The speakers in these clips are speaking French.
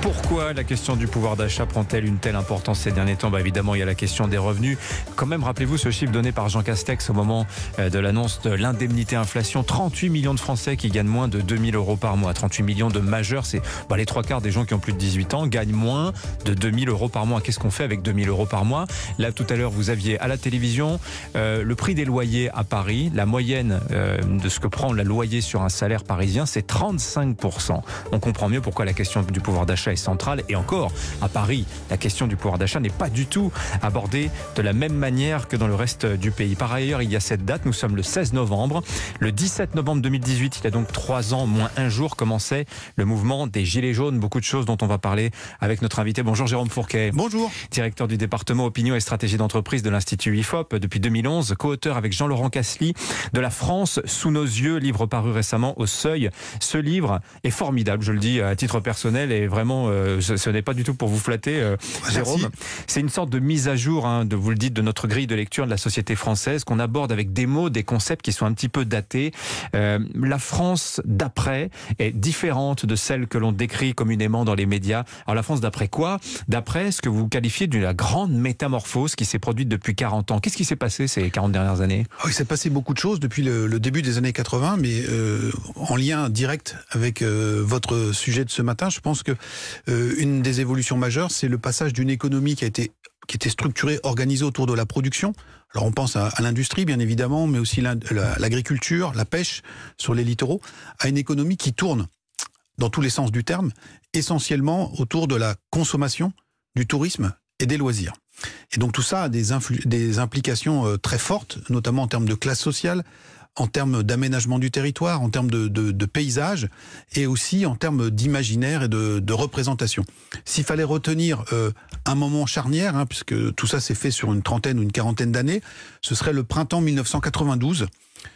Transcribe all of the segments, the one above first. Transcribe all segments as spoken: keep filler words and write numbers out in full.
Pourquoi la question du pouvoir d'achat prend-elle une telle importance ces derniers temps? Bah évidemment, il y a la question des revenus. Quand même, rappelez-vous ce chiffre donné par Jean Castex au moment de l'annonce de l'indemnité inflation. trente-huit millions de Français qui gagnent moins de deux mille euros par mois. trente-huit millions de majeurs, c'est bah, les trois quarts des gens qui ont plus de dix-huit ans gagnent moins de deux mille euros par mois. Qu'est-ce qu'on fait avec deux mille euros par mois? Là, tout à l'heure, vous aviez à la télévision euh, le prix des loyers à Paris. La moyenne euh, de ce que prend le loyer sur un salaire parisien, c'est trente-cinq pour cent. On comprend mieux pourquoi la question du pouvoir d'achat est centrale. Et encore, à Paris, la question du pouvoir d'achat n'est pas du tout abordée de la même manière que dans le reste du pays. Par ailleurs, il y a cette date, nous sommes le seize novembre. Le dix-sept novembre deux mille dix-huit, il y a donc trois ans, moins un jour, commençait le mouvement des Gilets jaunes. Beaucoup de choses dont on va parler avec notre invité. Bonjour Jérôme Fourquet. Bonjour. Directeur du département opinion et stratégie d'entreprise de l'Institut I F O P depuis deux mille onze, co-auteur avec Jean-Laurent Casely de La France sous nos yeux, livre paru récemment au Seuil. Ce livre est formidable, je le dis à titre personnel, et vraiment, euh, ce, ce n'est pas du tout pour vous flatter, euh, Jérôme. C'est une sorte de mise à jour, hein, de, vous le dites, de notre grille de lecture de la société française, qu'on aborde avec des mots, des concepts qui sont un petit peu datés. Euh, la France d'après est différente de celle que l'on décrit communément dans les médias. Alors la France d'après quoi? D'après ce que vous qualifiez de la grande métamorphose qui s'est produite depuis quarante ans. Qu'est-ce qui s'est passé ces quarante dernières années? Il s'est passé beaucoup de choses depuis le, le début des années quatre-vingts, mais euh, en lien direct avec euh, votre sujet de ce matin, je pense que euh, une des évolutions majeures, c'est le passage d'une économie qui a été qui était structurée, organisée autour de la production. Alors on pense à, à l'industrie bien évidemment, mais aussi l'agriculture, la pêche sur les littoraux, à une économie qui tourne dans tous les sens du terme, essentiellement autour de la consommation, du tourisme et des loisirs. Et donc tout ça a des, des implications euh, très fortes, notamment en termes de classe sociale, en termes d'aménagement du territoire, en termes de, de, de paysage, et aussi en termes d'imaginaire et de, de représentation. S'il fallait retenir euh, un moment charnière, hein, puisque tout ça s'est fait sur une trentaine ou une quarantaine d'années, ce serait le printemps mille neuf cent quatre-vingt-douze.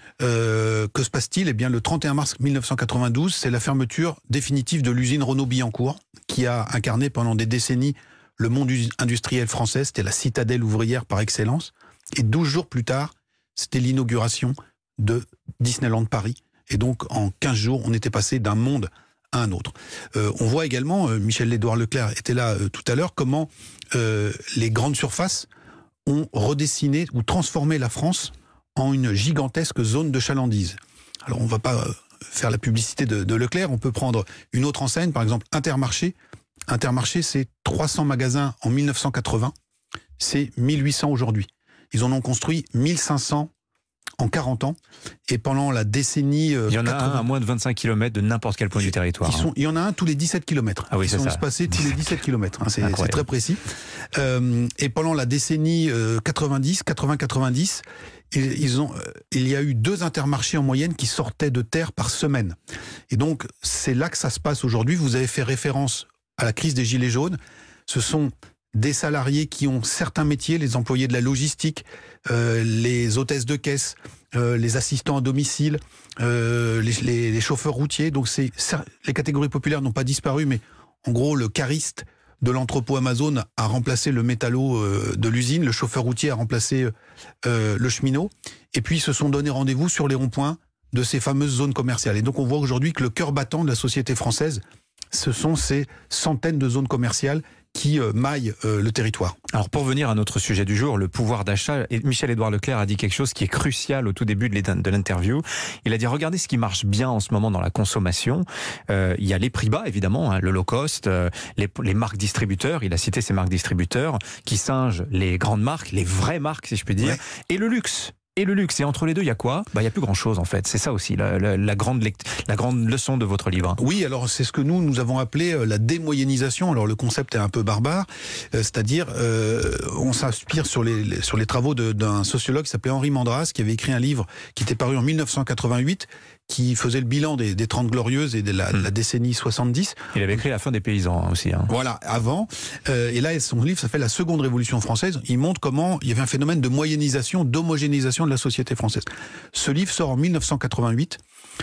Euh, que se passe-t-il? Eh bien, le trente et un mars mille neuf cent quatre-vingt-douze, c'est la fermeture définitive de l'usine Renault-Billancourt, qui a incarné pendant des décennies le monde industriel français. C'était la citadelle ouvrière par excellence. Et douze jours plus tard, c'était l'inauguration de Disneyland Paris. Et donc, en quinze jours, on était passé d'un monde à un autre. Euh, on voit également, euh, Michel-Édouard Leclerc était là euh, tout à l'heure, comment euh, les grandes surfaces ont redessiné ou transformé la France en une gigantesque zone de chalandise. Alors, on ne va pas euh, faire la publicité de, de Leclerc, on peut prendre une autre enseigne, par exemple Intermarché. Intermarché, c'est trois cents magasins en mille neuf cent quatre-vingts, c'est mille huit cents aujourd'hui. Ils en ont construit mille cinq cents en quarante ans, et pendant la décennie... Euh, il y en a quatre-vingts, un à moins de vingt-cinq kilomètres de n'importe quel point du territoire. Ils sont, hein. Il y en a un tous les dix-sept kilomètres. Ah oui, ils sont espacés tous les dix-sept kilomètres. Hein, c'est très précis. Euh, et pendant la décennie euh, quatre-vingt-dix, quatre-vingts quatre-vingt-dix, ils, ils ont, euh, il y a eu deux intermarchés en moyenne qui sortaient de terre par semaine. Et donc, c'est là que ça se passe aujourd'hui. Vous avez fait référence à la crise des Gilets jaunes. Ce sont des salariés qui ont certains métiers, les employés de la logistique, euh, les hôtesses de caisse, euh, les assistants à domicile, euh, les, les, les chauffeurs routiers. Donc c'est, les catégories populaires n'ont pas disparu, mais en gros le cariste de l'entrepôt Amazon a remplacé le métallo euh, de l'usine, le chauffeur routier a remplacé euh, le cheminot, et puis ils se sont donné rendez-vous sur les ronds-points de ces fameuses zones commerciales. Et donc on voit aujourd'hui que le cœur battant de la société française, ce sont ces centaines de zones commerciales qui euh, maillent euh, le territoire. Alors pour venir à notre sujet du jour, le pouvoir d'achat, Michel-Édouard Leclerc a dit quelque chose qui est crucial au tout début de l'interview. Il a dit, regardez ce qui marche bien en ce moment dans la consommation. Euh, il y a les prix bas, évidemment, hein, le low cost, euh, les, les marques distributeurs, il a cité ces marques distributeurs, qui singent les grandes marques, les vraies marques si je puis dire, ouais. Et le luxe. Et le luxe, et entre les deux, il y a quoi? Bah, il n'y a plus grand-chose en fait. C'est ça aussi la, la, la, grande lect... la grande leçon de votre livre. Oui, alors c'est ce que nous, nous avons appelé la démoyennisation. Alors le concept est un peu barbare, euh, c'est-à-dire euh, on s'inspire sur les, les, sur les travaux d'un sociologue qui s'appelait Henri Mandras, qui avait écrit un livre qui était paru en mille neuf cent quatre-vingt-huit, qui faisait le bilan des, des trente glorieuses et de la, mmh. la décennie soixante-dix. Il avait écrit La fin des paysans aussi. Hein. Voilà, avant. Euh, et là, son livre s'appelle La seconde révolution française. Il montre comment il y avait un phénomène de moyennisation, d'homogénéisation de la société française. Ce livre sort en mille neuf cent quatre-vingt-huit.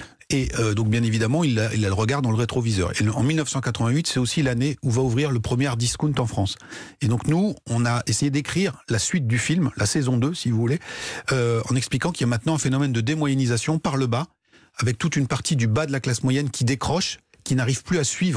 Et euh, donc, bien évidemment, il a, il a le regard dans le rétroviseur. Et en mille neuf cent quatre-vingt-huit, c'est aussi l'année où va ouvrir le premier discount en France. Et donc, nous, on a essayé d'écrire la suite du film, la saison deux, si vous voulez, euh, en expliquant qu'il y a maintenant un phénomène de démoyennisation par le bas, avec toute une partie du bas de la classe moyenne qui décroche, qui n'arrive plus à suivre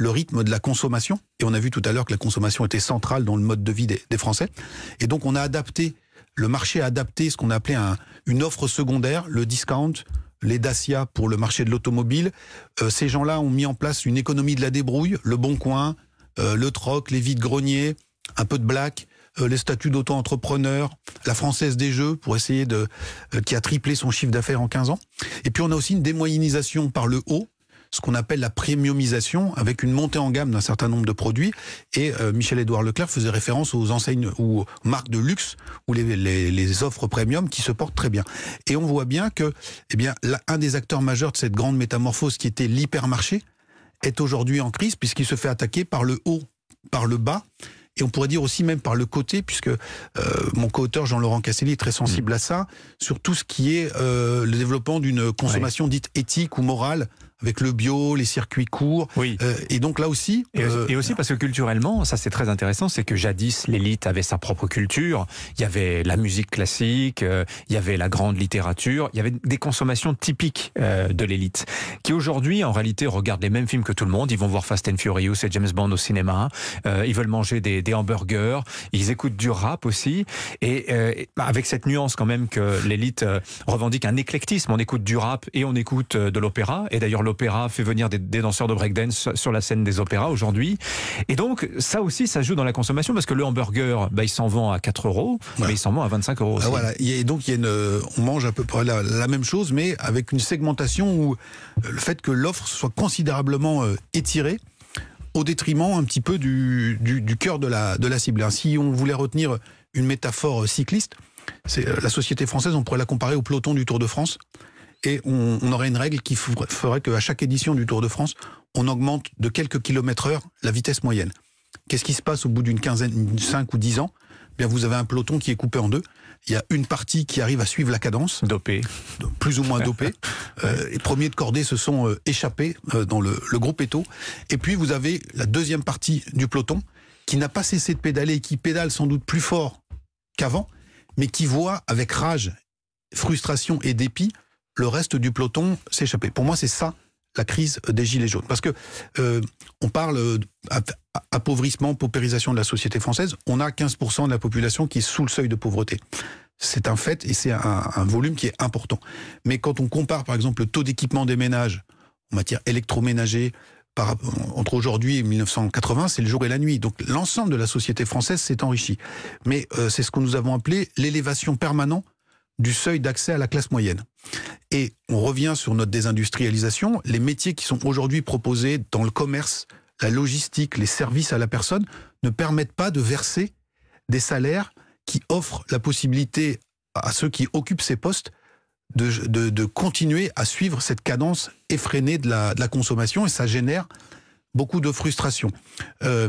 le rythme de la consommation. Et on a vu tout à l'heure que la consommation était centrale dans le mode de vie des, des Français. Et donc on a adapté, le marché a adapté ce qu'on a appelé un, une offre secondaire, le discount, les Dacia pour le marché de l'automobile. Euh, ces gens-là ont mis en place une économie de la débrouille, le Bon Coin, euh, le troc, les vides-greniers, un peu de black, euh, les statuts d'auto-entrepreneur, la Française des Jeux pour essayer de euh, qui a triplé son chiffre d'affaires en quinze ans. Et puis on a aussi une démoyennisation par le haut, ce qu'on appelle la premiumisation, avec une montée en gamme d'un certain nombre de produits. Et euh, Michel-Édouard Leclerc faisait référence aux enseignes ou aux marques de luxe ou les, les, les offres premium qui se portent très bien. Et on voit bien que, eh bien, là, un des acteurs majeurs de cette grande métamorphose qui était l'hypermarché est aujourd'hui en crise puisqu'il se fait attaquer par le haut, par le bas. Et on pourrait dire aussi même par le côté, puisque euh, mon co-auteur Jean-Laurent Casselli est très sensible mmh. à ça, sur tout ce qui est euh, le développement d'une consommation ouais. dite éthique ou morale, avec le bio, les circuits courts. Oui. Euh, et donc là aussi... Et, euh, et aussi parce que culturellement, ça c'est très intéressant, c'est que jadis, l'élite avait sa propre culture. Il y avait la musique classique, euh, il y avait la grande littérature, il y avait des consommations typiques euh, de l'élite, qui aujourd'hui, en réalité, regardent les mêmes films que tout le monde. Ils vont voir Fast and Furious et James Bond au cinéma. Euh, ils veulent manger des, des hamburgers. Ils écoutent du rap aussi. Et euh, avec cette nuance quand même que l'élite euh, revendique un éclectisme. On écoute du rap et on écoute euh, de l'opéra. Et d'ailleurs, l'opéra fait venir des, des danseurs de breakdance sur la scène des opéras aujourd'hui. Et donc, ça aussi, ça joue dans la consommation parce que le hamburger, bah, il s'en vend à quatre euros, ouais. mais il s'en vend à vingt-cinq euros aussi. Ah, voilà. Et donc, il y a une, on mange à peu près la, la même chose, mais avec une segmentation où le fait que l'offre soit considérablement euh, étirée au détriment un petit peu du, du, du cœur de la, de la cible. Si on voulait retenir une métaphore cycliste, c'est la société française, on pourrait la comparer au peloton du Tour de France. Et on, on aurait une règle qui ferait qu'à chaque édition du Tour de France, on augmente de quelques kilomètres heure la vitesse moyenne. Qu'est-ce qui se passe au bout d'une quinzaine, cinq ou dix ans ? Eh bien, vous avez un peloton qui est coupé en deux. Il y a une partie qui arrive à suivre la cadence. Dopé. Plus ou moins dopé. euh, les premiers de cordée se sont euh, échappés euh, dans le, le groupe Eto. Et puis, vous avez la deuxième partie du peloton qui n'a pas cessé de pédaler et qui pédale sans doute plus fort qu'avant, mais qui voit avec rage, frustration et dépit le reste du peloton s'échapper. Pour moi, c'est ça la crise des Gilets jaunes. Parce que euh, on parle d'appauvrissement, paupérisation de la société française. On a quinze pour cent de la population qui est sous le seuil de pauvreté. C'est un fait et c'est un, un volume qui est important. Mais quand on compare, par exemple, le taux d'équipement des ménages en matière électroménager, par, entre aujourd'hui et mille neuf cent quatre-vingts, c'est le jour et la nuit. Donc l'ensemble de la société française s'est enrichi. Mais euh, c'est ce que nous avons appelé l'élévation permanente du seuil d'accès à la classe moyenne. Et on revient sur notre désindustrialisation. Les métiers qui sont aujourd'hui proposés dans le commerce, la logistique, les services à la personne ne permettent pas de verser des salaires qui offrent la possibilité à ceux qui occupent ces postes de, de, de continuer à suivre cette cadence effrénée de la, de la consommation, et ça génère beaucoup de frustration. Euh,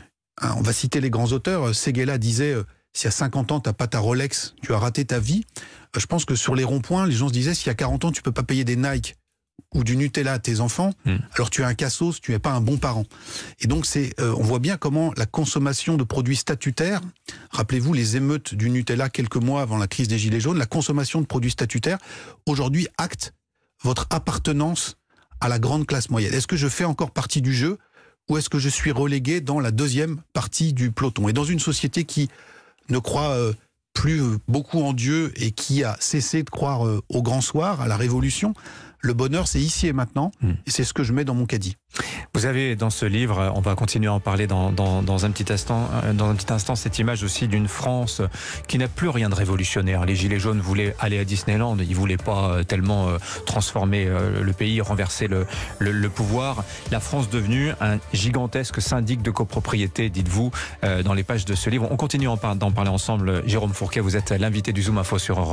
on va citer les grands auteurs. Séguéla disait euh, si à cinquante ans, tu n'as pas ta Rolex, tu as raté ta vie. Je pense que sur les ronds-points, les gens se disaient, si à quarante ans, tu peux pas payer des Nike ou du Nutella à tes enfants, mmh. alors tu es un cassos, tu n'es pas un bon parent. Et donc, c'est, euh, on voit bien comment la consommation de produits statutaires, rappelez-vous les émeutes du Nutella quelques mois avant la crise des Gilets jaunes, la consommation de produits statutaires, aujourd'hui, acte votre appartenance à la grande classe moyenne. Est-ce que je fais encore partie du jeu ou est-ce que je suis relégué dans la deuxième partie du peloton ? Et dans une société qui ne croit euh, plus beaucoup en Dieu et qui a cessé de croire euh, au grand soir, à la révolution, le bonheur c'est ici et maintenant, mmh. et c'est ce que je mets dans mon caddie. Vous avez dans ce livre, on va continuer à en parler dans, dans, dans, un petit instant, dans un petit instant, cette image aussi d'une France qui n'a plus rien de révolutionnaire. Les Gilets jaunes voulaient aller à Disneyland, ils ne voulaient pas tellement transformer le pays, renverser le, le, le pouvoir. La France devenue un gigantesque syndic de copropriété, dites-vous, dans les pages de ce livre. On continue d'en parler ensemble. Jérôme Fourquet, vous êtes l'invité du Zoom Info sur Europe.